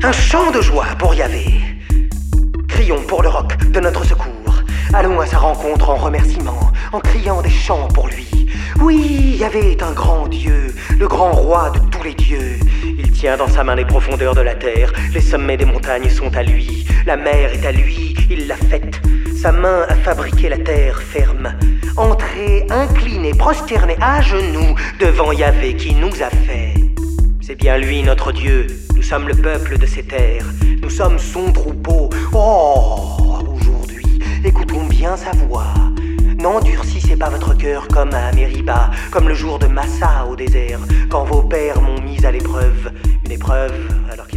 Un chant de joie pour Yahvé. Crions pour le roc de notre secours. Allons à sa rencontre en remerciement, en criant des chants pour lui. Oui, Yahvé est un grand Dieu, le grand roi de tous les dieux. Il tient dans sa main les profondeurs de la terre, les sommets des montagnes sont à lui, la mer est à lui, il l'a faite. Sa main a fabriqué la terre ferme. Entrez, inclinez, prosternez à genoux devant Yahvé qui nous a fait. C'est bien lui notre Dieu, nous sommes le peuple de ces terres, nous sommes son troupeau. Oh, aujourd'hui, écoutons bien sa voix. N'endurcissez pas votre cœur comme à Mériba, comme le jour de Massa au désert, quand vos pères m'ont mis à l'épreuve. Une épreuve alors qu'ils